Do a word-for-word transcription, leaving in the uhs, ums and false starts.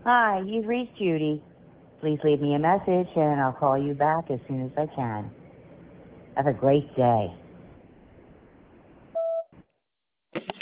Hi, you've reached Judy. Please leave me a message and I'll call you back as soon as I can. Have a great day.